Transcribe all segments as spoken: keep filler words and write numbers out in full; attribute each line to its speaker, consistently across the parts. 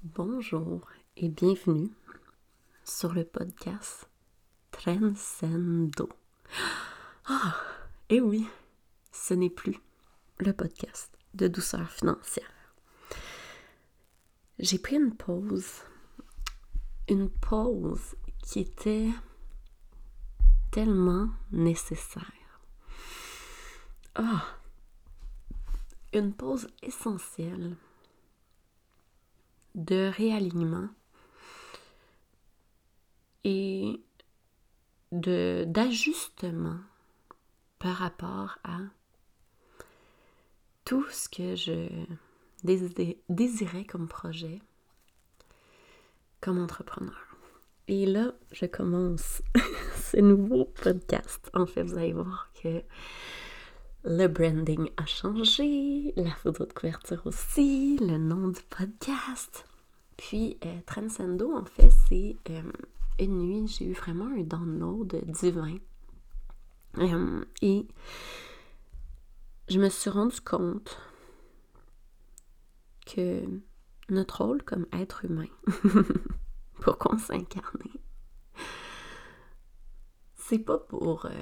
Speaker 1: Bonjour et bienvenue sur le podcast Transcendo. Ah, et oui, ce n'est plus le podcast de douceur financière. J'ai pris une pause, une pause qui était tellement nécessaire. Ah, une pause essentielle de réalignement et de, d'ajustement par rapport à tout ce que je désirais, désirais comme projet, comme entrepreneur. Et là, je commence ce nouveau podcast. En fait, vous allez voir que le branding a changé, la photo de couverture aussi, le nom du podcast. Puis, euh, Transcendo, en fait, c'est euh, une nuit, j'ai eu vraiment un download divin. Euh, et je me suis rendu compte que notre rôle comme être humain, pour qu'on s'incarne, c'est pas pour euh,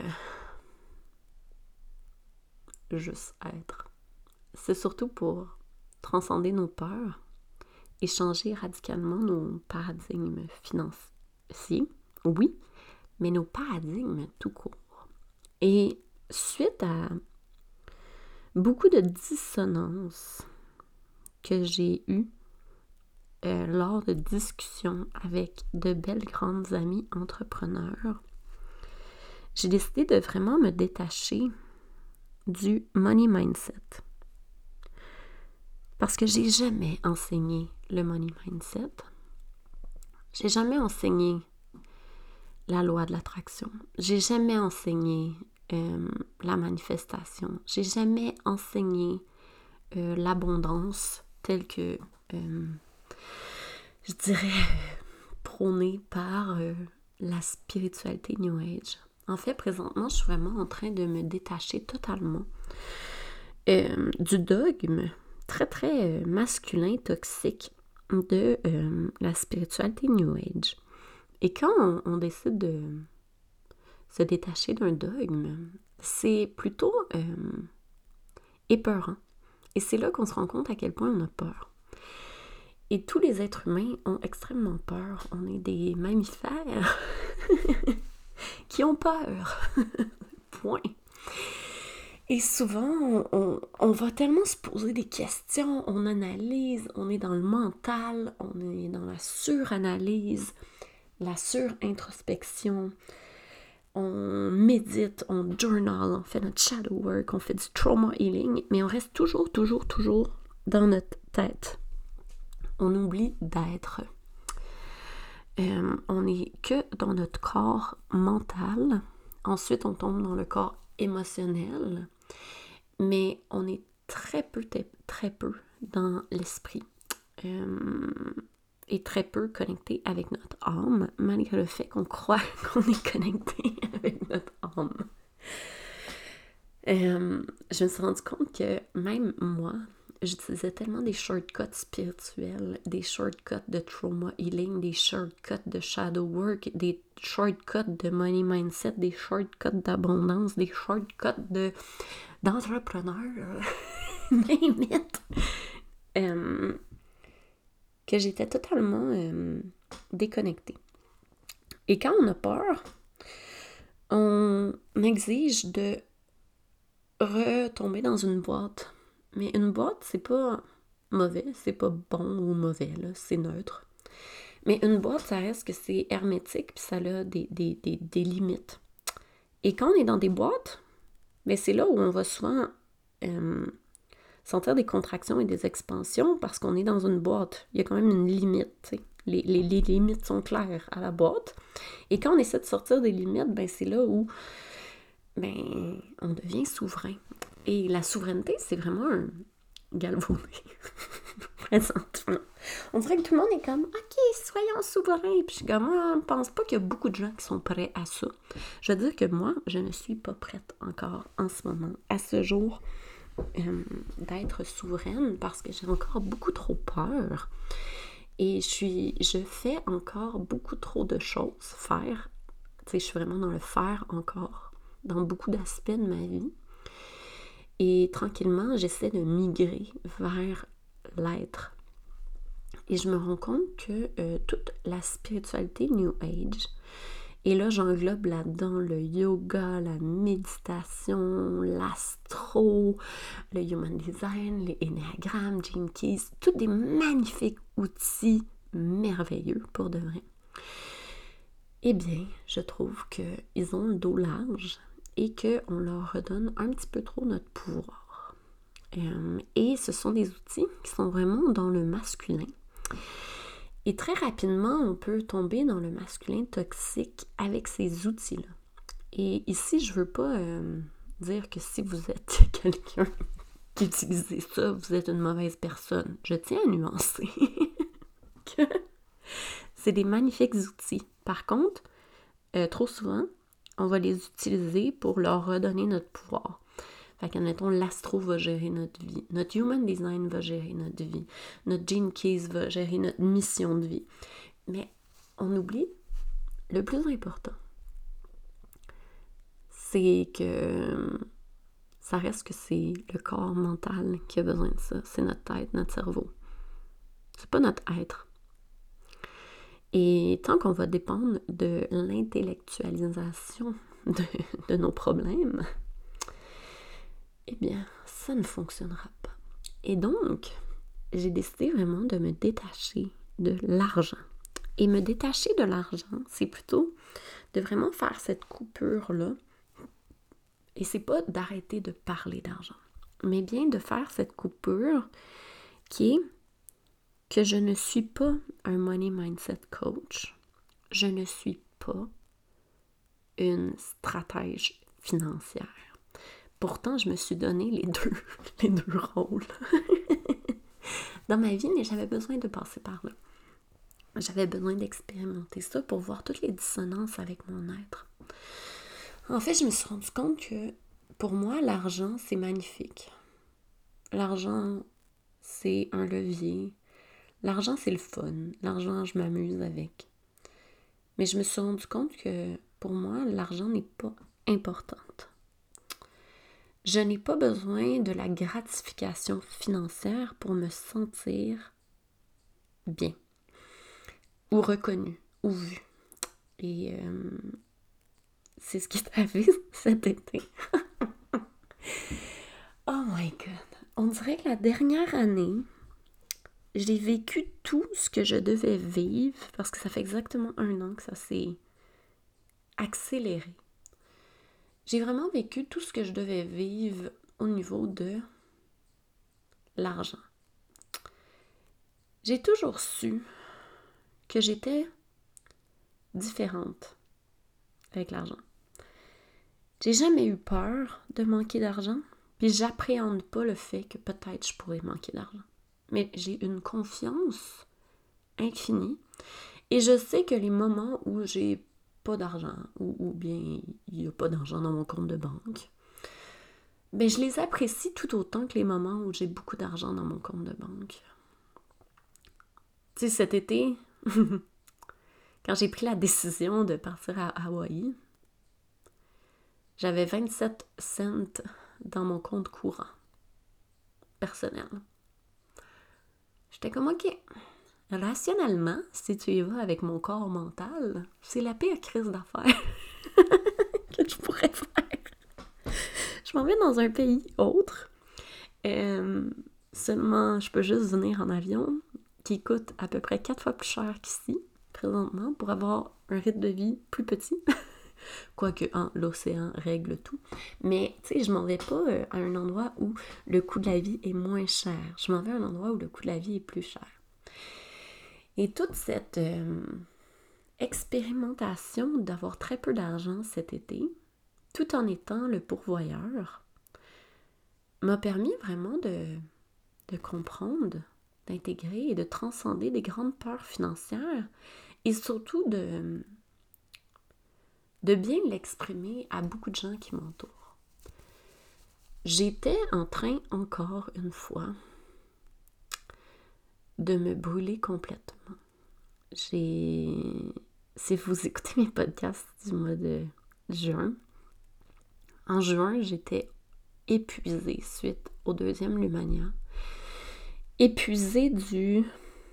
Speaker 1: juste être. C'est surtout pour transcender nos peurs et changer radicalement nos paradigmes financiers, oui, mais nos paradigmes tout court. Et suite à beaucoup de dissonances que j'ai eues euh, lors de discussions avec de belles grandes amies entrepreneurs, j'ai décidé de vraiment me détacher du money mindset. Parce que j'ai jamais enseigné le money mindset. J'ai jamais enseigné la loi de l'attraction. J'ai jamais enseigné euh, la manifestation. J'ai jamais enseigné euh, l'abondance telle que, euh, je dirais, prônée par euh, la spiritualité New Age. En fait, présentement, je suis vraiment en train de me détacher totalement euh, du dogme très, très euh, masculin, toxique de euh, la spiritualité New Age. Et quand on, on décide de se détacher d'un dogme, c'est plutôt euh, épeurant. Et c'est là qu'on se rend compte à quel point on a peur. Et tous les êtres humains ont extrêmement peur. On est des mammifères qui ont peur. Point. Et souvent, on, on, on va tellement se poser des questions, on analyse, on est dans le mental, on est dans la suranalyse, la surintrospection, on médite, on journal, on fait notre shadow work, on fait du trauma healing, mais on reste toujours, toujours, toujours dans notre tête. On oublie d'être. Euh, on n'est que dans notre corps mental. Ensuite, on tombe dans le corps émotionnel. Mais on est très peu, très peu dans l'esprit. Euh, et très peu connecté avec notre âme, malgré le fait qu'on croit qu'on est connecté avec notre âme. Euh, je me suis rendu compte que même moi, j'utilisais tellement des shortcuts spirituels, des shortcuts de trauma healing, des shortcuts de shadow work, des shortcuts de money mindset, des shortcuts d'abondance, des shortcuts de, d'entrepreneur, name it, euh, que j'étais totalement euh, déconnectée. Et quand on a peur, on exige de retomber dans une boîte. Mais une boîte, c'est pas mauvais, c'est pas bon ou mauvais, là, c'est neutre. Mais une boîte, ça reste que c'est hermétique, puis ça a des, des, des, des limites. Et quand on est dans des boîtes, ben c'est là où on va souvent euh, sentir des contractions et des expansions parce qu'on est dans une boîte. Il y a quand même une limite, tu sais. Les, les, les limites sont claires à la boîte. Et quand on essaie de sortir des limites, ben c'est là où ben, on devient souverain. Et la souveraineté, c'est vraiment un galvaudé. Présentement. On dirait que tout le monde est comme « Ok, soyons souverains ». Puis je suis comme « Je ne pense pas qu'il y a beaucoup de gens qui sont prêts à ça ». Je veux dire que moi, je ne suis pas prête encore en ce moment, à ce jour, euh, d'être souveraine parce que j'ai encore beaucoup trop peur. Et je suis, je fais encore beaucoup trop de choses, faire. Tu sais, je suis vraiment dans le faire encore, dans beaucoup d'aspects de ma vie. Et tranquillement, j'essaie de migrer vers l'être. Et je me rends compte que euh, toute la spiritualité New Age, et là j'englobe là-dedans le yoga, la méditation, l'astro, le human design, les énéagrammes, Gene Keys, tous des magnifiques outils merveilleux pour de vrai. Eh bien, je trouve qu'ils ont le dos large et qu'on leur redonne un petit peu trop notre pouvoir. Euh, et ce sont des outils qui sont vraiment dans le masculin. Et très rapidement, on peut tomber dans le masculin toxique avec ces outils-là. Et ici, je veux pas euh, dire que si vous êtes quelqu'un qui utilise ça, vous êtes une mauvaise personne. Je tiens à nuancer que c'est des magnifiques outils. Par contre, euh, trop souvent, on va les utiliser pour leur redonner notre pouvoir. Fait qu'admettons, l'astro va gérer notre vie, notre human design va gérer notre vie, notre Gene Keys va gérer notre mission de vie. Mais on oublie le plus important. C'est que ça reste que c'est le corps mental qui a besoin de ça. C'est notre tête, notre cerveau. C'est pas notre être. Et tant qu'on va dépendre de l'intellectualisation de, de nos problèmes, eh bien, ça ne fonctionnera pas. Et donc, j'ai décidé vraiment de me détacher de l'argent. Et me détacher de l'argent, c'est plutôt de vraiment faire cette coupure-là. Et c'est pas d'arrêter de parler d'argent, mais bien de faire cette coupure qui est que je ne suis pas un money mindset coach. Je ne suis pas une stratège financière. Pourtant, je me suis donné les deux, les deux rôles dans ma vie, mais j'avais besoin de passer par là. J'avais besoin d'expérimenter ça pour voir toutes les dissonances avec mon être. En fait, je me suis rendu compte que pour moi, l'argent, c'est magnifique. L'argent, c'est un levier. L'argent, c'est le fun. L'argent, je m'amuse avec. Mais je me suis rendu compte que pour moi, l'argent n'est pas importante. Je n'ai pas besoin de la gratification financière pour me sentir bien, ou reconnu, ou vu. Et euh, c'est ce qui est arrivé cet été. Oh my God! On dirait que la dernière année, j'ai vécu tout ce que je devais vivre, parce que ça fait exactement un an que ça s'est accéléré. J'ai vraiment vécu tout ce que je devais vivre au niveau de l'argent. J'ai toujours su que j'étais différente avec l'argent. J'ai jamais eu peur de manquer d'argent, puis j'appréhende pas le fait que peut-être je pourrais manquer d'argent. Mais j'ai une confiance infinie et je sais que les moments où j'ai pas d'argent ou, ou bien il n'y a pas d'argent dans mon compte de banque, ben je les apprécie tout autant que les moments où j'ai beaucoup d'argent dans mon compte de banque. Tu sais, cet été, quand j'ai pris la décision de partir à Hawaï, j'avais vingt-sept cents dans mon compte courant personnel. J'étais comme, OK, rationnellement, si tu y vas avec mon corps mental, c'est la pire crise d'affaires que je pourrais faire. Je m'en vais dans un pays autre. Euh, seulement, je peux juste venir en avion, qui coûte à peu près quatre fois plus cher qu'ici, présentement, pour avoir un rythme de vie plus petit. Quoique, hein, l'océan règle tout. Mais, tu sais, je m'en vais pas euh, à un endroit où le coût de la vie est moins cher. Je m'en vais à un endroit où le coût de la vie est plus cher. Et toute cette euh, expérimentation d'avoir très peu d'argent cet été, tout en étant le pourvoyeur, m'a permis vraiment de, de comprendre, d'intégrer et de transcender des grandes peurs financières et surtout de, de bien l'exprimer à beaucoup de gens qui m'entourent. J'étais en train, encore une fois, de me brûler complètement. J'ai... Si vous écoutez mes podcasts du mois de juin, en juin, j'étais épuisée suite au deuxième Lumania. Épuisée du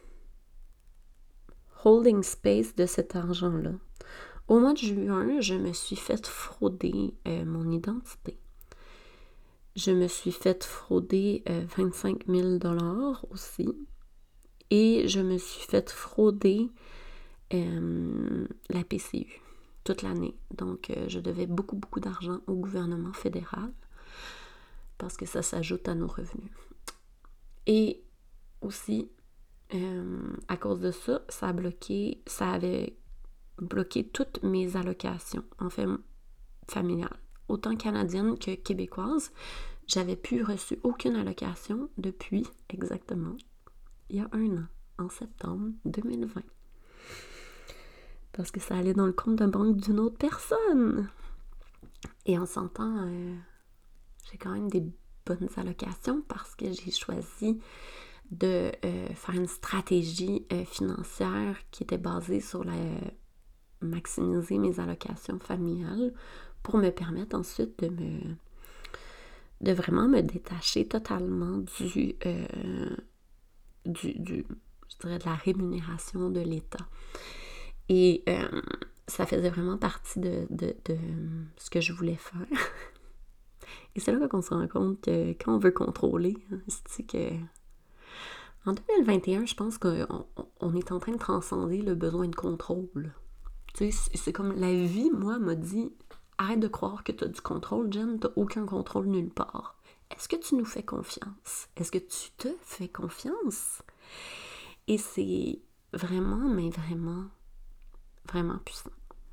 Speaker 1: holding space de cet argent-là. Au mois de juin, je me suis fait frauder euh, mon identité. Je me suis fait frauder euh, vingt-cinq mille dollars aussi. Et je me suis fait frauder euh, la P C U toute l'année. Donc, euh, je devais beaucoup, beaucoup d'argent au gouvernement fédéral parce que ça s'ajoute à nos revenus. Et aussi, euh, à cause de ça, ça a bloqué, ça avait bloqué toutes mes allocations, en fait, familiales. Autant canadiennes que québécoises, j'avais plus reçu aucune allocation depuis exactement il y a un an, en septembre deux mille vingt. Parce que ça allait dans le compte de banque d'une autre personne. Et on s'entend, euh, j'ai quand même des bonnes allocations parce que j'ai choisi de euh, faire une stratégie euh, financière qui était basée sur la euh, maximiser mes allocations familiales pour me permettre ensuite de me de vraiment me détacher totalement du, euh, du, du je dirais de la rémunération de l'État. Et euh, ça faisait vraiment partie de, de, de ce que je voulais faire. Et c'est là qu'on se rend compte que quand on veut contrôler, c'est que en deux mille vingt et un, je pense qu'on on est en train de transcender le besoin de contrôle. Tu sais, c'est comme la vie, moi, m'a dit arrête de croire que tu as du contrôle, Jen, tu n'as aucun contrôle nulle part. Est-ce que tu nous fais confiance? Est-ce que tu te fais confiance? Et c'est vraiment, mais vraiment, vraiment puissant.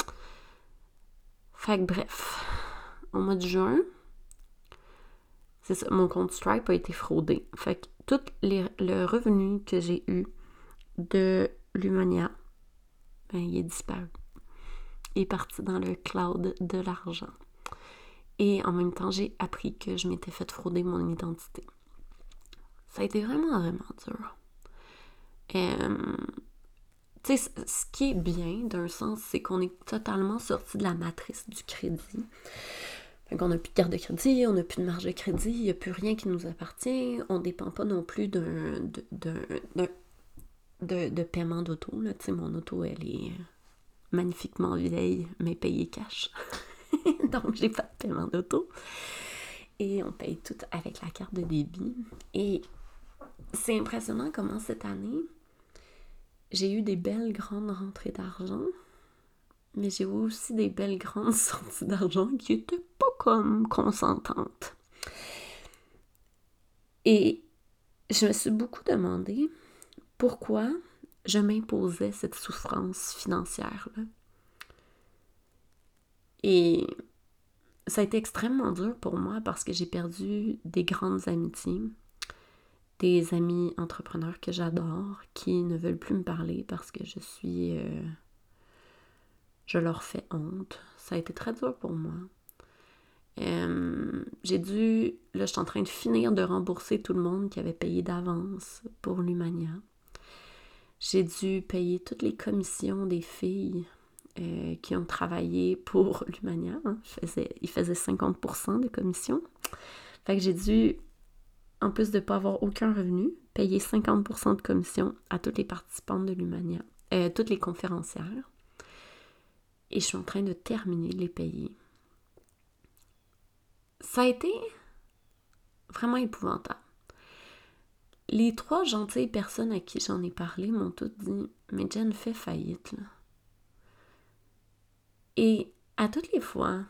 Speaker 1: Fait que bref, au mois de juin, c'est ça, mon compte Stripe a été fraudé. Fait que tout les, le revenu que j'ai eu de Lumania, ben, il est disparu. Il est parti dans le cloud de l'argent. Et en même temps, j'ai appris que je m'étais fait frauder mon identité. Ça a été vraiment, vraiment dur. Euh, tu sais, ce qui est bien, d'un sens, c'est qu'on est totalement sorti de la matrice du crédit. Fait qu'on n'a plus de carte de crédit, on n'a plus de marge de crédit, il n'y a plus rien qui nous appartient, on ne dépend pas non plus d'un, d'un, d'un, de, de paiement d'auto. Là. Tu sais, mon auto, elle est magnifiquement vieille, mais payée cash. Donc, j'ai pas de paiement d'auto. Et on paye tout avec la carte de débit. Et c'est impressionnant comment cette année, j'ai eu des belles grandes rentrées d'argent, mais j'ai eu aussi des belles grandes sorties d'argent qui étaient pas comme consentantes. Et je me suis beaucoup demandé pourquoi je m'imposais cette souffrance financière-là. Et ça a été extrêmement dur pour moi parce que j'ai perdu des grandes amitiés, des amis entrepreneurs que j'adore, qui ne veulent plus me parler parce que je suis... Euh, je leur fais honte. Ça a été très dur pour moi. Euh, j'ai dû... Là, je suis en train de finir de rembourser tout le monde qui avait payé d'avance pour Lumania. J'ai dû payer toutes les commissions des filles euh, qui ont travaillé pour Lumania. Hein. Faisais, ils faisaient cinquante pour cent de commission. Fait que j'ai dû, en plus de ne pas avoir aucun revenu, payer cinquante pour cent de commission à toutes les participantes de Lumania, euh, toutes les conférencières. Et je suis en train de terminer de les payer. Ça a été vraiment épouvantable. Les trois gentilles personnes à qui j'en ai parlé m'ont toutes dit « Mais Jen fait faillite, là. » Et à toutes les fois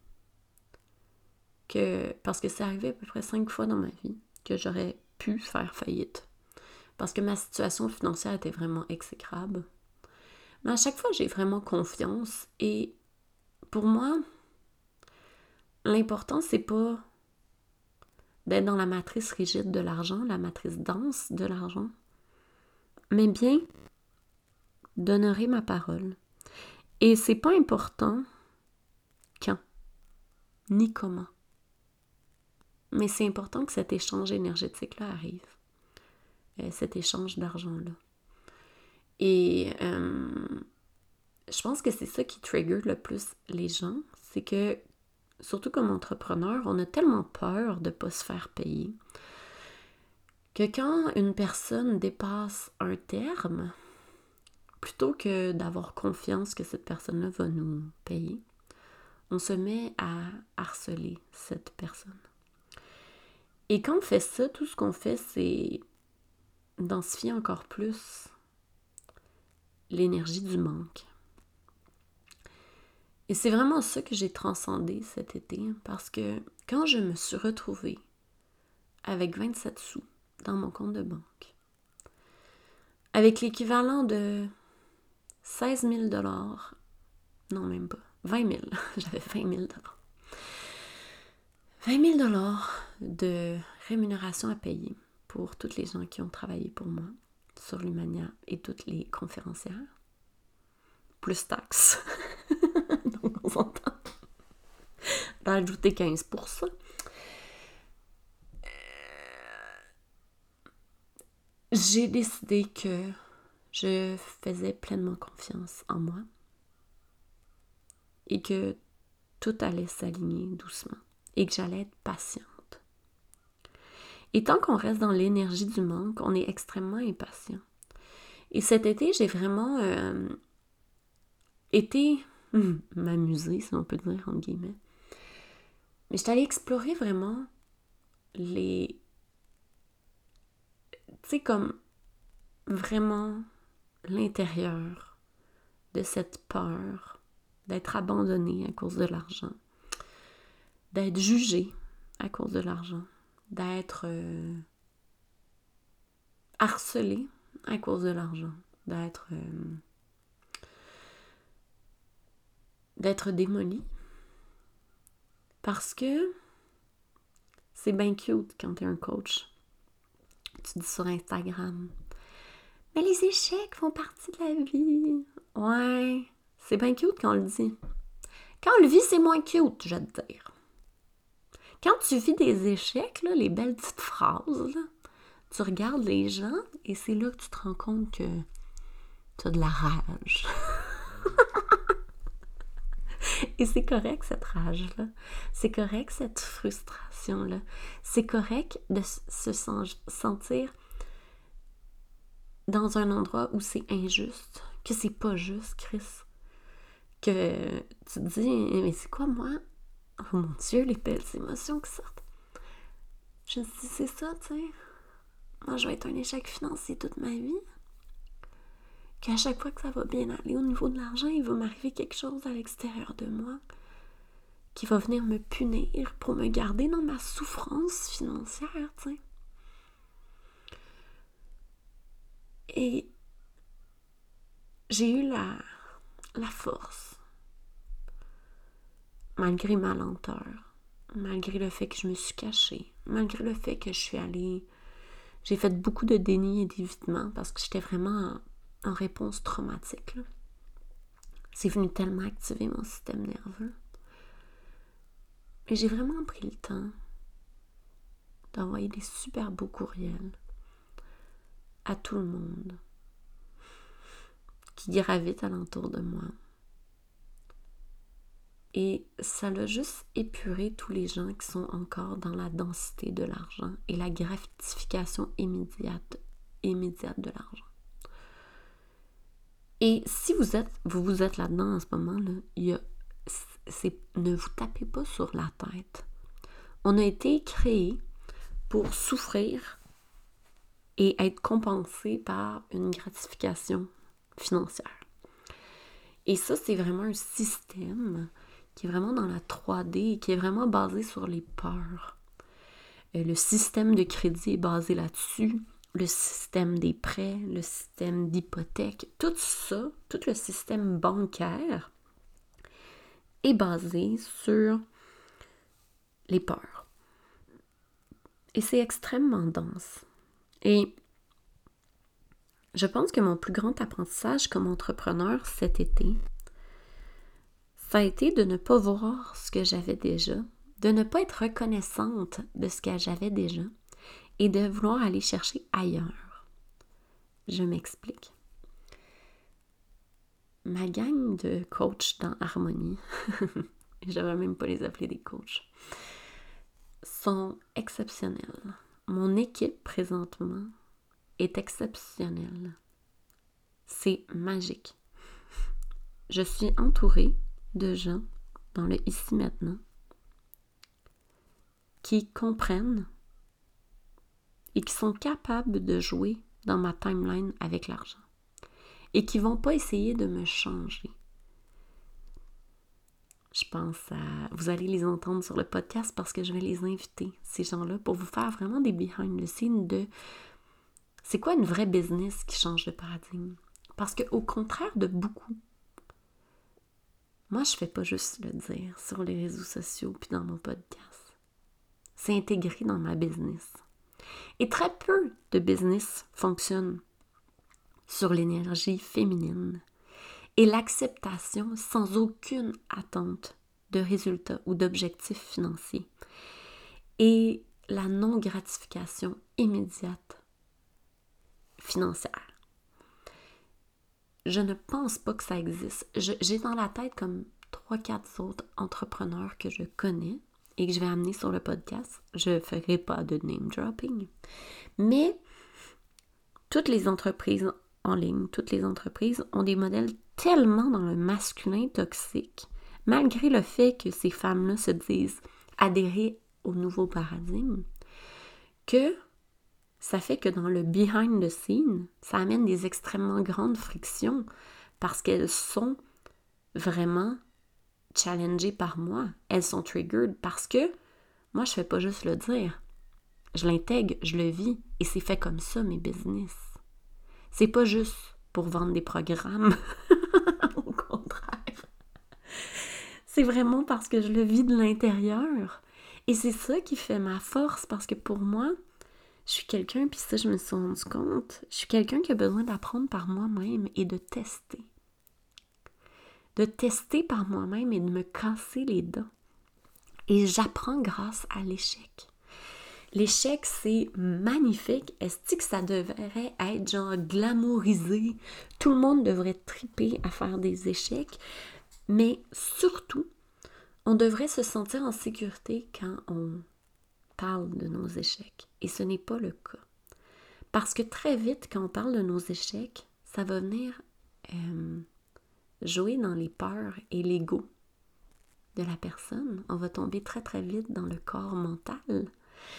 Speaker 1: que, parce que c'est arrivé à peu près cinq fois dans ma vie, que j'aurais pu faire faillite, parce que ma situation financière était vraiment exécrable. Mais à chaque fois, j'ai vraiment confiance et pour moi, l'important, c'est pas d'être dans la matrice rigide de l'argent, la matrice dense de l'argent, mais bien d'honorer ma parole. Et c'est pas important quand, ni comment. Mais c'est important que cet échange énergétique-là arrive. euh, cet échange d'argent-là. Et euh, je pense que c'est ça qui trigger le plus les gens, c'est que, surtout comme entrepreneur, on a tellement peur de ne pas se faire payer que quand une personne dépasse un terme, plutôt que d'avoir confiance que cette personne-là va nous payer, on se met à harceler cette personne. Et quand on fait ça, tout ce qu'on fait, c'est densifier encore plus l'énergie du manque. Et c'est vraiment ça que j'ai transcendé cet été, parce que quand je me suis retrouvée avec vingt-sept sous dans mon compte de banque, avec l'équivalent de seize mille dollars, non même pas, vingt mille, j'avais vingt mille dollars, vingt mille dollars de rémunération à payer pour toutes les gens qui ont travaillé pour moi sur l'Humania et toutes les conférencières, plus taxes. Donc on s'entend d'ajouter quinze pour cent. J'ai décidé que je faisais pleinement confiance en moi et que tout allait s'aligner doucement et que j'allais être patiente. Et tant qu'on reste dans l'énergie du manque, on est extrêmement impatient. Et cet été, j'ai vraiment euh, été hum, m'amuser, si on peut dire, entre guillemets. Mais j'étais allée explorer vraiment les... Tu sais, comme vraiment l'intérieur de cette peur d'être abandonnée à cause de l'argent, d'être jugée à cause de l'argent, d'être euh, harcelée à cause de l'argent, d'être euh, d'être démolie. Parce que c'est bien cute quand t'es un coach. Tu dis sur Instagram, mais les échecs font partie de la vie. Ouais, c'est bien cute quand on le dit. Quand on le vit, c'est moins cute, je vais te dire. Quand tu vis des échecs, là, les belles petites phrases, là, tu regardes les gens et c'est là que tu te rends compte que tu as de la rage. Et c'est correct cette rage-là. C'est correct cette frustration-là. C'est correct de se sentir dans un endroit où c'est injuste, que c'est pas juste, Chris. Que tu te dis, mais c'est quoi moi? Oh mon Dieu, les belles émotions qui sortent. Je me dis, c'est ça, tu sais. Moi, je vais être un échec financier toute ma vie. Qu'à chaque fois que ça va bien aller au niveau de l'argent, il va m'arriver quelque chose à l'extérieur de moi qui va venir me punir pour me garder dans ma souffrance financière, tu sais. Et j'ai eu la, la force, malgré ma lenteur, malgré le fait que je me suis cachée, malgré le fait que je suis allée... J'ai fait beaucoup de déni et d'évitement parce que j'étais vraiment en, en réponse traumatique, là. C'est venu tellement activer mon système nerveux. Et j'ai vraiment pris le temps d'envoyer des super beaux courriels à tout le monde qui gravitent alentour de moi. Et ça l'a juste épuré tous les gens qui sont encore dans la densité de l'argent et la gratification immédiate, immédiate de l'argent. Et si vous êtes, vous, vous êtes là-dedans en ce moment, là, il y a, c'est, ne vous tapez pas sur la tête. On a été créé pour souffrir et être compensé par une gratification financière. Et ça, c'est vraiment un système qui est vraiment dans la trois D, qui est vraiment basé sur les peurs. Euh, le système de crédit est basé là-dessus, le système des prêts, le système d'hypothèque, tout ça, tout le système bancaire est basé sur les peurs. Et c'est extrêmement dense. Et je pense que mon plus grand apprentissage comme entrepreneur cet été, ça a été de ne pas voir ce que j'avais déjà, de ne pas être reconnaissante de ce que j'avais déjà et de vouloir aller chercher ailleurs. Je m'explique. Ma gang de coachs dans Harmonie, je devrais même pas les appeler des coachs, sont exceptionnels. Mon équipe présentement est exceptionnelle. C'est magique. Je suis entourée de gens dans le ici maintenant qui comprennent et qui sont capables de jouer dans ma timeline avec l'argent et qui vont pas essayer de me changer. Je pense à... Vous allez les entendre sur le podcast parce que je vais les inviter, ces gens-là, pour vous faire vraiment des behind the scenes de c'est quoi une vraie business qui change de paradigme. Parce qu'au contraire de beaucoup, moi, je fais pas juste le dire sur les réseaux sociaux puis dans mon podcast. C'est intégré dans ma business. Et très peu de business fonctionnent sur l'énergie féminine et l'acceptation sans aucune attente de résultats ou d'objectifs financiers et la non-gratification immédiate financière. Je ne pense pas que ça existe. Je, j'ai dans la tête comme trois quatre autres entrepreneurs que je connais et que je vais amener sur le podcast. Je ne ferai pas de name dropping. Mais toutes les entreprises en ligne, toutes les entreprises ont des modèles tellement dans le masculin toxique, malgré le fait que ces femmes-là se disent adhérer au nouveau paradigme, que ça fait que dans le behind the scene, ça amène des extrêmement grandes frictions parce qu'elles sont vraiment challengées par moi. Elles sont triggered parce que moi, je fais pas juste le dire. Je l'intègre, je le vis et c'est fait comme ça, mes business. C'est pas juste pour vendre des programmes. Au contraire. C'est vraiment parce que je le vis de l'intérieur. Et c'est ça qui fait ma force parce que pour moi, je suis quelqu'un, puis ça, je me suis rendu compte, je suis quelqu'un qui a besoin d'apprendre par moi-même et de tester. De tester par moi-même et de me casser les dents. Et j'apprends grâce à l'échec. L'échec, c'est magnifique. Est-ce que ça devrait être genre glamourisé? Tout le monde devrait triper à faire des échecs. Mais surtout, on devrait se sentir en sécurité quand on parle de nos échecs. Et ce n'est pas le cas. Parce que très vite, quand on parle de nos échecs, ça va venir euh, jouer dans les peurs et l'ego de la personne. On va tomber très très vite dans le corps mental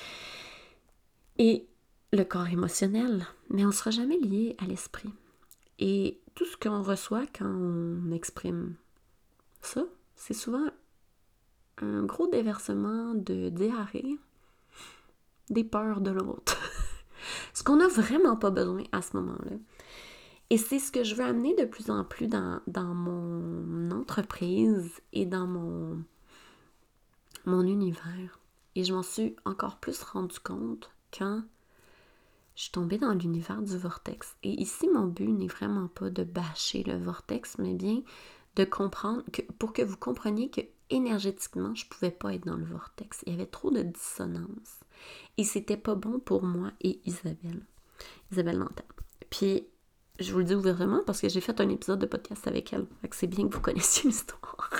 Speaker 1: et le corps émotionnel. Mais on ne sera jamais lié à l'esprit. Et tout ce qu'on reçoit quand on exprime ça, c'est souvent un gros déversement de diarrhée des peurs de l'autre. Ce qu'on n'a vraiment pas besoin à ce moment-là. Et c'est ce que je veux amener de plus en plus dans, dans mon entreprise et dans mon, mon univers. Et je m'en suis encore plus rendu compte quand je suis tombée dans l'univers du vortex. Et ici, mon but n'est vraiment pas de bâcher le vortex, mais bien de comprendre, que pour que vous compreniez que énergétiquement, je ne pouvais pas être dans le vortex. Il y avait trop de dissonance. Et c'était pas bon pour moi et Isabelle. Isabelle Nantel. Puis, je vous le dis ouvertement parce que j'ai fait un épisode de podcast avec elle. Fait que c'est bien que vous connaissiez l'histoire.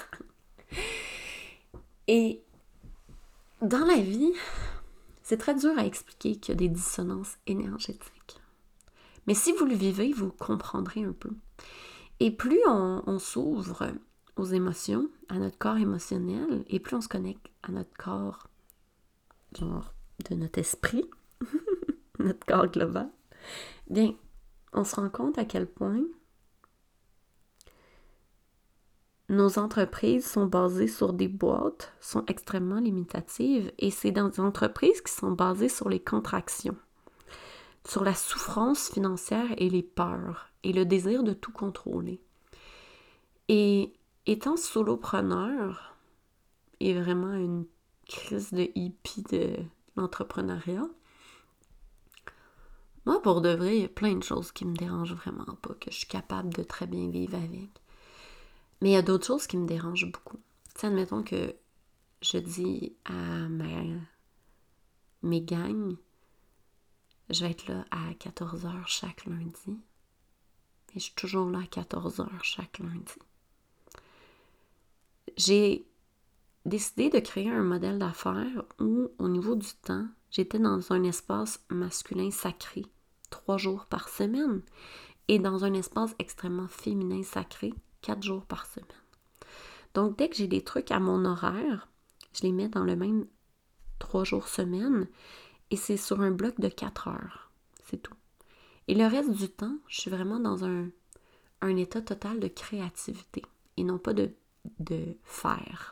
Speaker 1: Et dans la vie, c'est très dur à expliquer qu'il y a des dissonances énergétiques. Mais si vous le vivez, vous comprendrez un peu. Et plus on, on s'ouvre aux émotions, à notre corps émotionnel, et plus on se connecte à notre corps, genre de notre esprit, notre corps global, bien, on se rend compte à quel point nos entreprises sont basées sur des boîtes, sont extrêmement limitatives, et c'est dans des entreprises qui sont basées sur les contractions, sur la souffrance financière et les peurs, et le désir de tout contrôler. Et étant solopreneur, et vraiment une crise de hippie de l'entrepreneuriat, moi, pour de vrai, il y a plein de choses qui me dérangent vraiment pas, que je suis capable de très bien vivre avec. Mais il y a d'autres choses qui me dérangent beaucoup. Tu sais, admettons que je dis à ma, mes gangs, je vais être là à quatorze heures chaque lundi. Et je suis toujours là à quatorze heures chaque lundi. J'ai décidé de créer un modèle d'affaires où, au niveau du temps, j'étais dans un espace masculin sacré, trois jours par semaine, et dans un espace extrêmement féminin sacré, quatre jours par semaine. Donc, dès que j'ai des trucs à mon horaire, je les mets dans le même trois jours semaine, et c'est sur un bloc de quatre heures. C'est tout. Et le reste du temps, je suis vraiment dans un, un état total de créativité, et non pas de, de faire.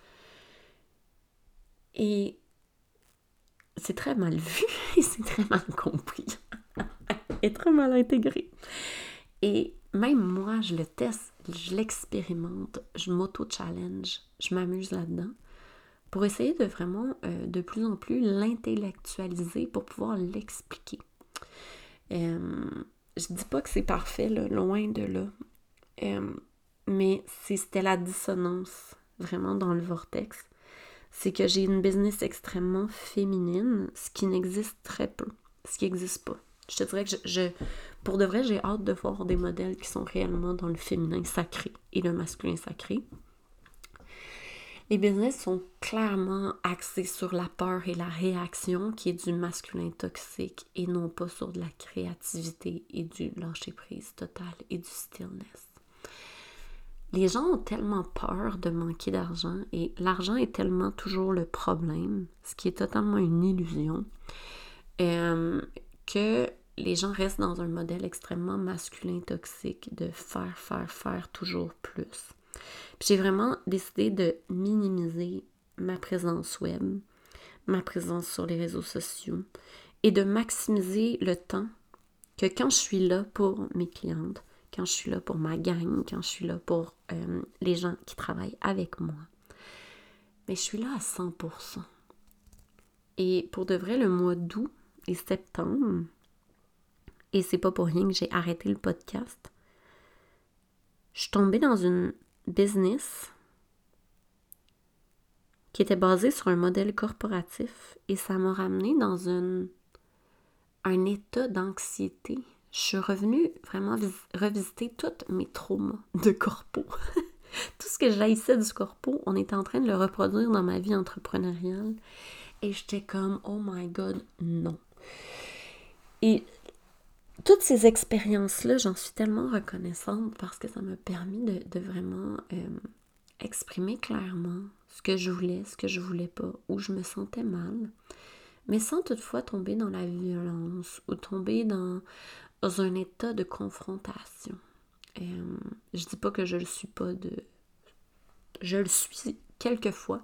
Speaker 1: Et c'est très mal vu et c'est très mal compris et très mal intégré. Et même moi, je le teste, je l'expérimente, je m'auto-challenge, je m'amuse là-dedans pour essayer de vraiment euh, de plus en plus l'intellectualiser pour pouvoir l'expliquer. Euh, je dis pas que c'est parfait, là, loin de là, euh, mais c'est, c'était la dissonance vraiment dans le vortex. C'est que j'ai une business extrêmement féminine, ce qui n'existe très peu, ce qui n'existe pas. Je te dirais que je, je, pour de vrai, j'ai hâte de voir des modèles qui sont réellement dans le féminin sacré et le masculin sacré. Les business sont clairement axés sur la peur et la réaction, qui est du masculin toxique, et non pas sur de la créativité et du lâcher-prise total et du stillness. Les gens ont tellement peur de manquer d'argent et l'argent est tellement toujours le problème, ce qui est totalement une illusion, euh, que les gens restent dans un modèle extrêmement masculin toxique de faire, faire, faire toujours plus. Puis j'ai vraiment décidé de minimiser ma présence web, ma présence sur les réseaux sociaux et de maximiser le temps que quand je suis là pour mes clientes, quand je suis là pour ma gang, quand je suis là pour euh, les gens qui travaillent avec moi, mais je suis là à cent pour cent. Et pour de vrai, le mois d'août et septembre, et c'est pas pour rien que j'ai arrêté le podcast, je suis tombée dans une business qui était basée sur un modèle corporatif et ça m'a ramenée dans une, un état d'anxiété. Je suis revenue vraiment vis- revisiter tous mes traumas de corpo. Tout ce que j'haïssais du corpo, on était en train de le reproduire dans ma vie entrepreneuriale. Et j'étais comme, oh my God, non. Et toutes ces expériences-là, j'en suis tellement reconnaissante parce que ça m'a permis de, de vraiment euh, exprimer clairement ce que je voulais, ce que je voulais pas, où je me sentais mal, mais sans toutefois tomber dans la violence ou tomber dans, dans un état de confrontation. Euh, je dis pas que je le suis pas de... Je le suis quelquefois.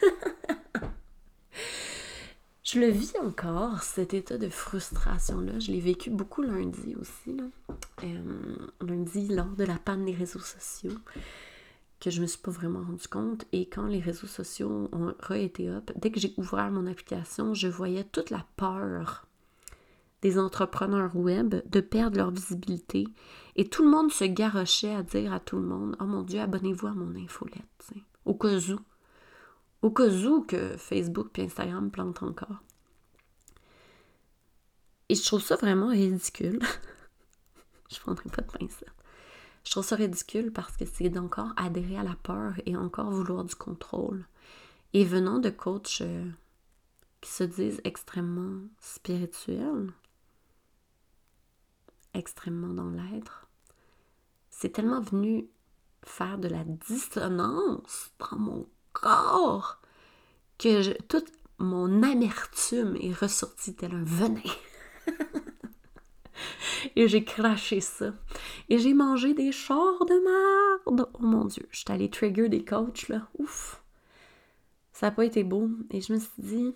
Speaker 1: Je le vis encore, cet état de frustration-là. Je l'ai vécu beaucoup lundi aussi, là. Euh, lundi, lors de la panne des réseaux sociaux, que je me suis pas vraiment rendu compte. Et quand les réseaux sociaux ont re-été up, dès que j'ai ouvert mon application, je voyais toute la peur des entrepreneurs web de perdre leur visibilité. Et tout le monde se garochait à dire à tout le monde « Oh mon Dieu, abonnez-vous à mon infolette. » Au cas où. Au cas où que Facebook et Instagram plantent encore. Et je trouve ça vraiment ridicule. Je ne prendrai pas de pincettes. Je trouve ça ridicule parce que c'est d'encore adhérer à la peur et encore vouloir du contrôle. Et venant de coachs euh, qui se disent extrêmement spirituels, extrêmement dans l'être, c'est tellement venu faire de la dissonance dans mon corps que je, toute mon amertume est ressortie tel un venin. Et j'ai craché ça. Et j'ai mangé des chars de merde. Oh mon Dieu, je suis allée trigger des coachs, là. Ouf! Ça n'a pas été beau. Et je me suis dit,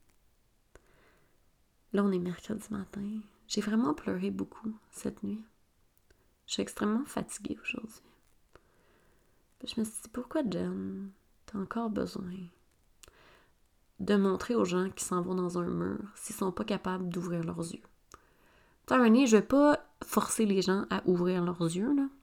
Speaker 1: là, on est mercredi matin. J'ai vraiment pleuré beaucoup cette nuit. Je suis extrêmement fatiguée aujourd'hui. Je me suis dit, pourquoi, Jen, t'as encore besoin de montrer aux gens qui s'en vont dans un mur s'ils sont pas capables d'ouvrir leurs yeux? T'as un nez, je vais pas forcer les gens à ouvrir leurs yeux, là.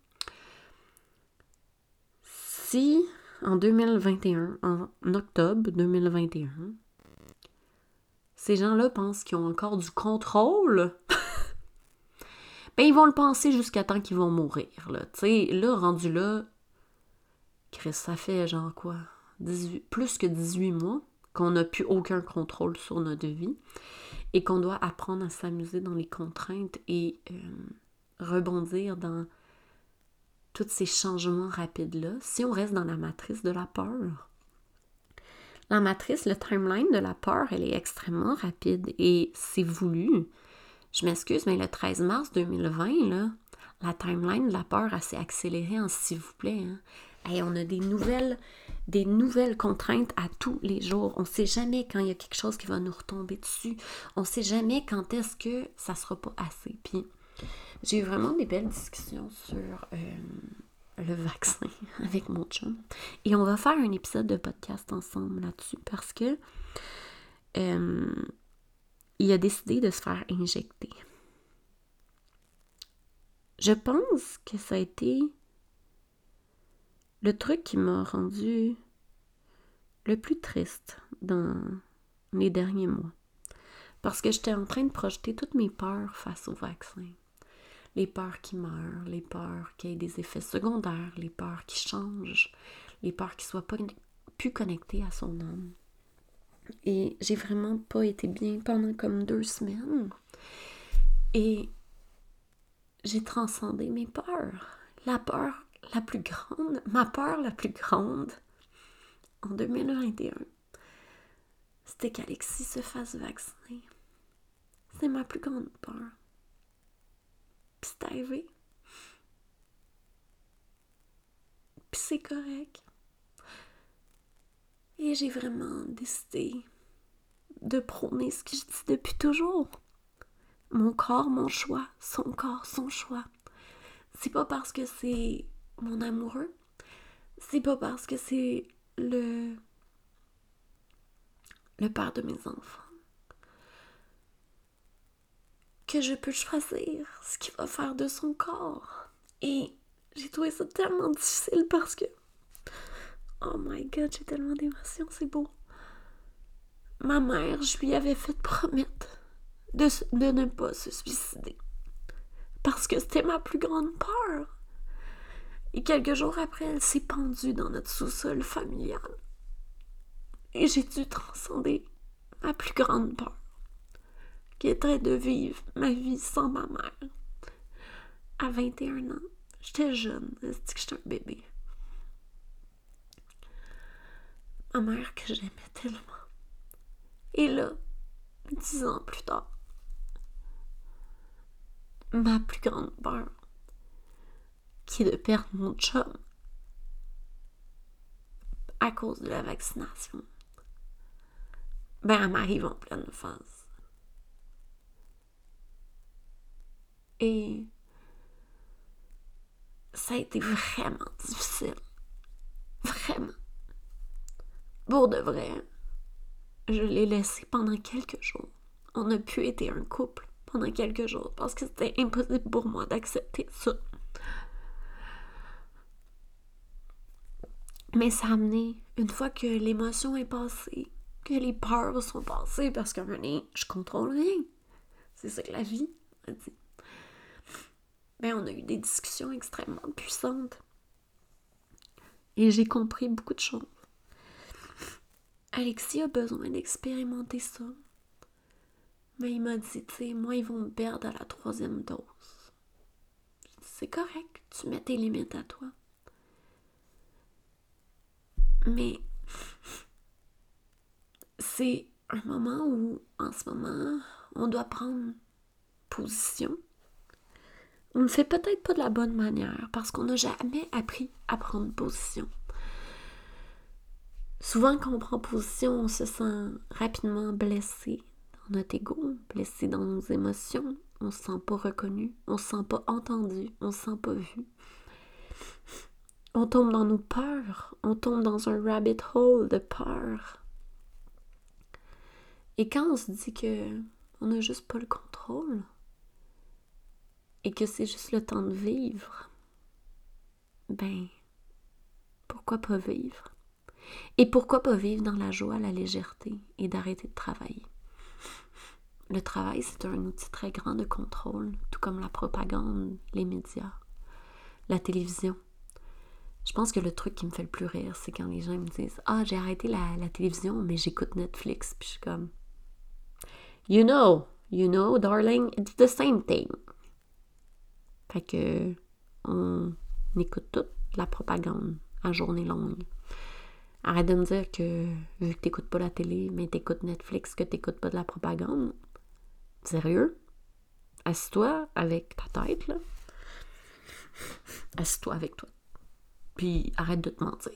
Speaker 1: Si, en deux mille vingt et un, en octobre deux mille vingt et un, ces gens-là pensent qu'ils ont encore du contrôle, ben ils vont le penser jusqu'à temps qu'ils vont mourir, là. Tu sais, là, rendu là, Chris, ça fait genre quoi? dix-huit, plus que dix-huit mois qu'on n'a plus aucun contrôle sur notre vie et qu'on doit apprendre à s'amuser dans les contraintes et euh, rebondir dans tous ces changements rapides-là. Si on reste dans la matrice de la peur, la matrice, le timeline de la peur, elle est extrêmement rapide et c'est voulu. Je m'excuse, mais le treize mars deux mille vingt, là, la timeline de la peur, elle s'est accélérée en s'il vous plaît. Hein. Hey, on a des nouvelles, des nouvelles contraintes à tous les jours. On ne sait jamais quand il y a quelque chose qui va nous retomber dessus. On ne sait jamais quand est-ce que ça ne sera pas assez. Puis, j'ai eu vraiment des belles discussions sur euh, le vaccin avec mon chum. Et on va faire un épisode de podcast ensemble là-dessus parce que euh, il a décidé de se faire injecter. Je pense que ça a été le truc qui m'a rendu le plus triste dans les derniers mois. Parce que j'étais en train de projeter toutes mes peurs face au vaccin. Les peurs qui meurent, les peurs qu'il y ait des effets secondaires, les peurs qui changent, les peurs qu'il ne soit pas plus connecté à son âme. Et j'ai vraiment pas été bien pendant comme deux semaines. Et j'ai transcendé mes peurs. La peur la plus grande, ma peur la plus grande en deux mille vingt et un, c'était qu'Alexis se fasse vacciner. C'est ma plus grande peur. Puis c'est arrivé. Puis c'est correct. Et j'ai vraiment décidé de prôner ce que je dis depuis toujours. Mon corps, mon choix. Son corps, son choix. C'est pas parce que c'est mon amoureux. C'est pas parce que c'est le... le père de mes enfants que je peux choisir ce qu'il va faire de son corps. Et j'ai trouvé ça tellement difficile parce que... Oh my God, j'ai tellement d'émotions, c'est beau. Ma mère, je lui avais fait promettre de, de ne pas se suicider. Parce que c'était ma plus grande peur. Et quelques jours après, elle s'est pendue dans notre sous-sol familial. Et j'ai dû transcender ma plus grande peur, qui était de vivre ma vie sans ma mère. À vingt et un ans, j'étais jeune, c'est que j'étais un bébé. Ma mère que j'aimais tellement. Et là, dix ans plus tard, ma plus grande peur, qui est de perdre mon chum à cause de la vaccination, ben elle m'arrive en pleine phase. Et ça a été vraiment difficile. Vraiment. Pour de vrai, je l'ai laissé pendant quelques jours. On a pu être un couple pendant quelques jours parce que c'était impossible pour moi d'accepter ça. Mais ça a amené, une fois que l'émotion est passée, que les peurs sont passées, parce qu'à un moment donné, je contrôle rien. C'est ça que la vie a dit. Ben, on a eu des discussions extrêmement puissantes. Et j'ai compris beaucoup de choses. Alexis a besoin d'expérimenter ça. Mais il m'a dit, tu sais, moi, ils vont me perdre à la troisième dose. C'est correct, tu mets tes limites à toi. Mais c'est un moment où, en ce moment, on doit prendre position. On ne le fait peut-être pas de la bonne manière parce qu'on n'a jamais appris à prendre position. Souvent, quand on prend position, on se sent rapidement blessé dans notre ego, blessé dans nos émotions. On ne se sent pas reconnu, on ne se sent pas entendu, on ne se sent pas vu. On tombe dans nos peurs, on tombe dans un rabbit hole de peur. Et quand on se dit que on n'a juste pas le contrôle et que c'est juste le temps de vivre, ben, pourquoi pas vivre? Et pourquoi pas vivre dans la joie, la légèreté et d'arrêter de travailler? le travail, c'est un outil très grand de contrôle, tout comme la propagande, les médias, la télévision. Je pense que le truc qui me fait le plus rire, c'est quand les gens me disent « Ah, j'ai arrêté la, la télévision, mais j'écoute Netflix. » Puis je suis comme « You know, you know, darling, it's the same thing. » Fait que on écoute toute la propagande à journée longue. Arrête de me dire que vu que t'écoutes pas la télé, mais t'écoutes Netflix, que t'écoutes pas de la propagande. Sérieux? Assis-toi avec ta tête, là. Assis-toi avec toi. Puis arrête de te mentir.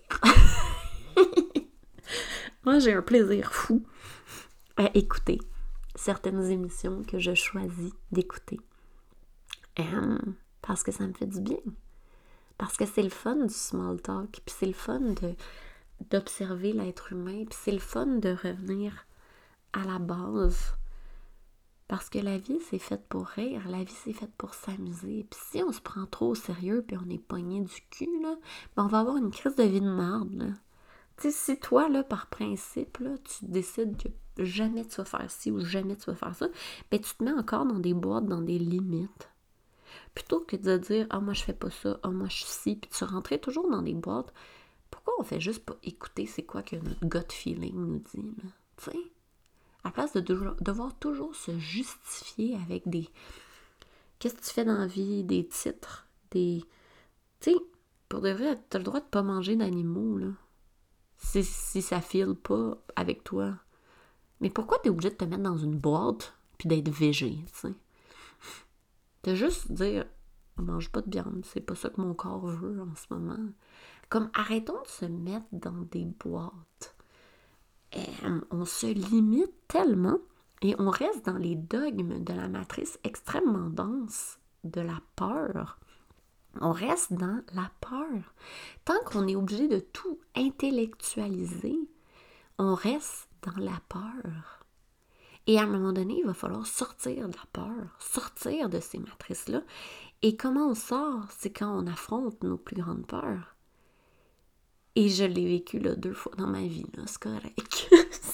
Speaker 1: Moi, j'ai un plaisir fou à écouter certaines émissions que je choisis d'écouter. Euh, parce que ça me fait du bien. Parce que c'est le fun du small talk. Puis c'est le fun de, d'observer l'être humain. Puis c'est le fun de revenir à la base. Parce que la vie, c'est faite pour rire. La vie, c'est faite pour s'amuser. Puis si on se prend trop au sérieux puis on est pogné du cul, là, ben on va avoir une crise de vie de merde, là. Tu sais, si toi, là, par principe, là, tu décides que jamais tu vas faire ci ou jamais tu vas faire ça, ben tu te mets encore dans des boîtes, dans des limites. Plutôt que de dire « Ah, moi, je fais pas ça. Ah, moi, je suis ci. » Puis tu rentrais toujours dans des boîtes. Pourquoi on fait juste pas écouter c'est quoi que notre gut feeling nous dit, là? Tu sais? À la place de devoir toujours se justifier avec des... Qu'est-ce que tu fais dans la vie? Des titres, des... Tu sais, pour de vrai, t'as le droit de pas manger d'animaux, là. Si, si ça file pas avec toi. Mais pourquoi t'es obligé de te mettre dans une boîte puis d'être végé, tu sais? De juste dire, mange pas de viande, c'est pas ça que mon corps veut en ce moment. Comme, arrêtons de se mettre dans des boîtes. Et, on se limite tellement et on reste dans les dogmes de la matrice extrêmement dense de la peur. On reste dans la peur. Tant qu'on est obligé de tout intellectualiser, on reste dans la peur. Et à un moment donné, il va falloir sortir de la peur, sortir de ces matrices-là. Et comment on sort? C'est quand on affronte nos plus grandes peurs. Et je l'ai vécu là, deux fois dans ma vie, là, c'est correct.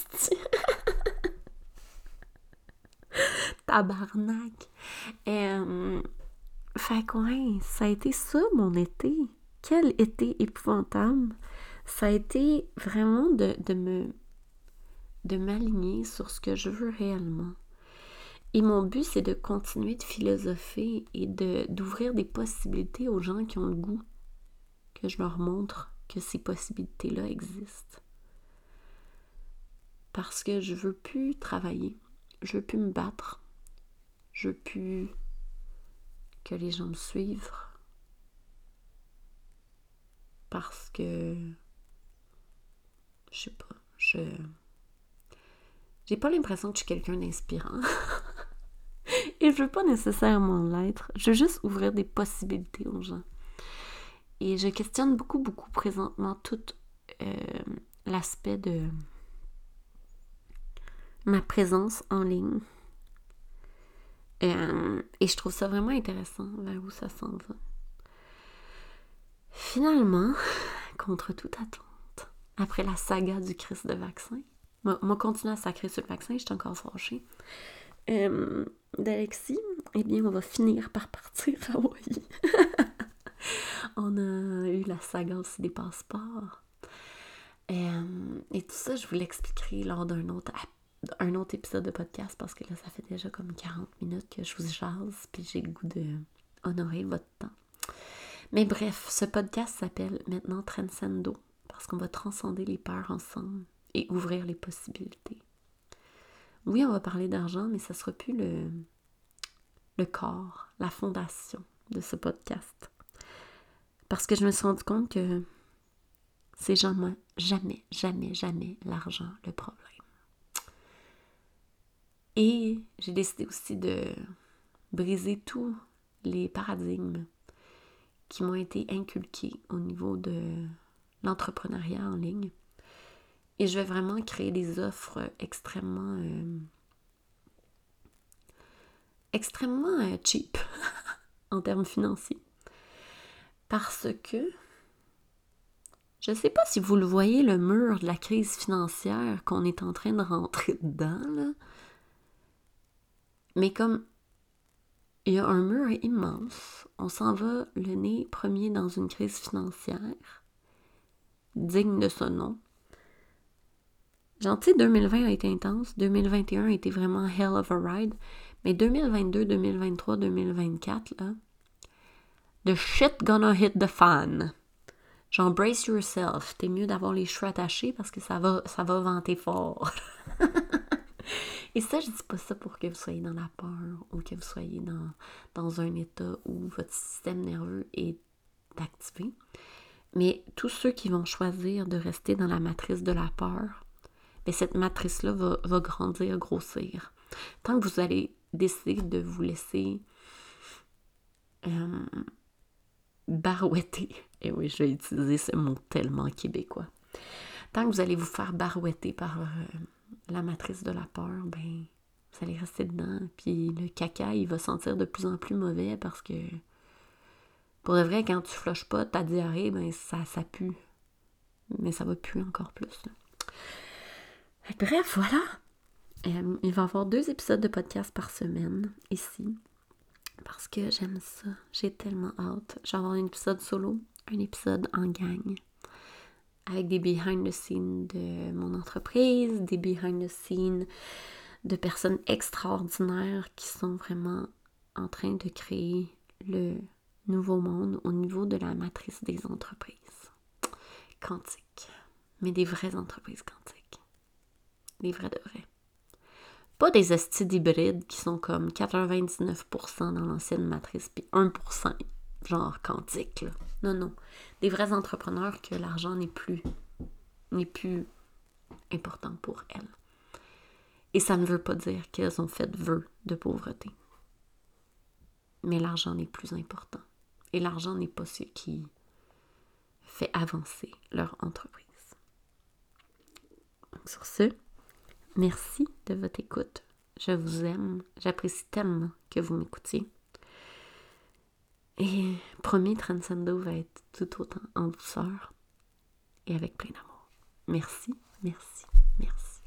Speaker 1: Tabarnak! Euh, fait que ouais, ça a été ça mon été. Quel été épouvantable! Ça a été vraiment de, de me de m'aligner sur ce que je veux réellement. Et mon but, c'est de continuer de philosopher et de, d'ouvrir des possibilités aux gens qui ont le goût que je leur montre que ces possibilités-là existent. Parce que je veux plus travailler, je veux plus me battre, je veux plus que les gens me suivent. Parce que, je sais pas, je... J'ai pas l'impression que je suis quelqu'un d'inspirant. Et je veux pas nécessairement l'être. Je veux juste ouvrir des possibilités aux gens. Et je questionne beaucoup, beaucoup présentement tout euh, l'aspect de ma présence en ligne. Euh, et je trouve ça vraiment intéressant vers où ça s'en va. Finalement, contre toute attente, après la saga du Christ de vaccin, moi continuer à sacrer sur le vaccin, je suis encore fâchée. Euh, d'Alexis, eh bien, on va finir par partir à Hawaï. On a eu la saga aussi des passeports. Euh, et tout ça, je vous l'expliquerai lors d'un autre, un autre épisode de podcast parce que là, ça fait déjà comme quarante minutes que je vous jase puis j'ai le goût de honorer votre temps. Mais bref, ce podcast s'appelle maintenant Transcendo parce qu'on va transcender les peurs ensemble et ouvrir les possibilités. Oui, on va parler d'argent, mais ça ne sera plus le, le corps, la fondation de ce podcast. Parce que je me suis rendu compte que c'est jamais, jamais, jamais, jamais l'argent le problème. Et j'ai décidé aussi de briser tous les paradigmes qui m'ont été inculqués au niveau de l'entrepreneuriat en ligne. Et je vais vraiment créer des offres extrêmement euh, extrêmement euh, cheap en termes financiers. Parce que je ne sais pas si vous le voyez, le mur de la crise financière qu'on est en train de rentrer dedans, là. Mais comme il y a un mur immense, on s'en va le nez premier dans une crise financière, digne de ce nom. Genre, tu sais, deux mille vingt a été intense, deux mille vingt et un a été vraiment hell of a ride, mais deux mille vingt-deux, deux mille vingt-trois, deux mille vingt-quatre, là, the shit gonna hit the fan. Genre, brace yourself. T'es mieux d'avoir les cheveux attachés parce que ça va, ça va vanter fort. Et ça, je dis pas ça pour que vous soyez dans la peur ou que vous soyez dans, dans un état où votre système nerveux est activé. Mais tous ceux qui vont choisir de rester dans la matrice de la peur, bien, cette matrice-là va, va grandir, grossir. Tant que vous allez décider de vous laisser euh, barouetter, et oui, je vais utiliser ce mot tellement québécois, tant que vous allez vous faire barouetter par euh, la matrice de la peur, ben vous allez rester dedans, puis le caca, il va sentir de plus en plus mauvais parce que, pour de vrai, quand tu flushes pas ta diarrhée, ben ça, ça pue. Mais ça va puer encore plus. Là. Bref, voilà. Euh, il va y avoir deux épisodes de podcast par semaine, ici, parce que j'aime ça. J'ai tellement hâte. Je vais avoir un épisode solo, un épisode en gang, avec des behind the scenes de mon entreprise, des behind the scenes de personnes extraordinaires qui sont vraiment en train de créer le nouveau monde au niveau de la matrice des entreprises quantiques. Mais des vraies entreprises quantiques. Des vrais de vrais. Pas des hosties hybrides qui sont comme quatre-vingt-dix-neuf pour cent dans l'ancienne matrice puis un pour cent genre quantique. Là. Non, non. Des vrais entrepreneurs que l'argent n'est plus, n'est plus important pour elles. Et ça ne veut pas dire qu'elles ont fait vœu de pauvreté. Mais l'argent n'est plus important. Et l'argent n'est pas ce qui fait avancer leur entreprise. Donc sur ce, merci de votre écoute. Je vous aime. J'apprécie tellement que vous m'écoutiez. Et promis, Transcendo va être tout autant en douceur et avec plein d'amour. Merci, merci, merci.